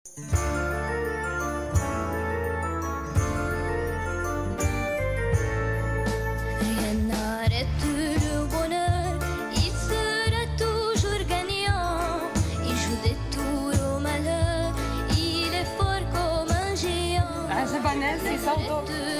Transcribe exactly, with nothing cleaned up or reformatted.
Rien n'arrête le bonheur, il sera toujours gagnant. Il joue des tours au malheur, il est fort comme un géant. Ah, c'est Vanessa, c'est ça,